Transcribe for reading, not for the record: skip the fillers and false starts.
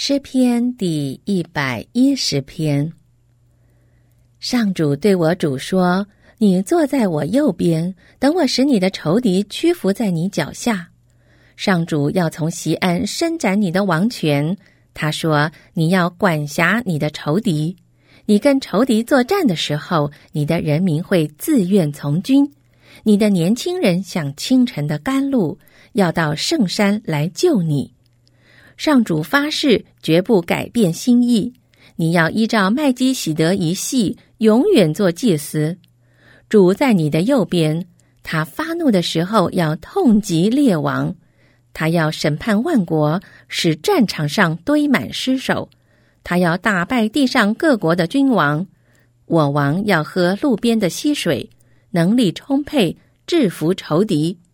诗篇第110篇。上主对我主说：你坐在我右边，等我使你的仇敌屈服在你脚下。上主要从锡安伸展你的王权，他说：你要管辖你的仇敌。你跟仇敌作战的时候，你的人民会自愿从军。你的年轻人像清晨的甘露，要到圣山来救你。上主发誓绝不改变心意，你要依照麦基洗德一系永远做祭司。主在你的右边，他发怒的时候要痛击列王，他要审判万国，使战场上堆满尸首，他要打败地上各国的君王。我王要喝路边的溪水，能力充沛，制服仇敌。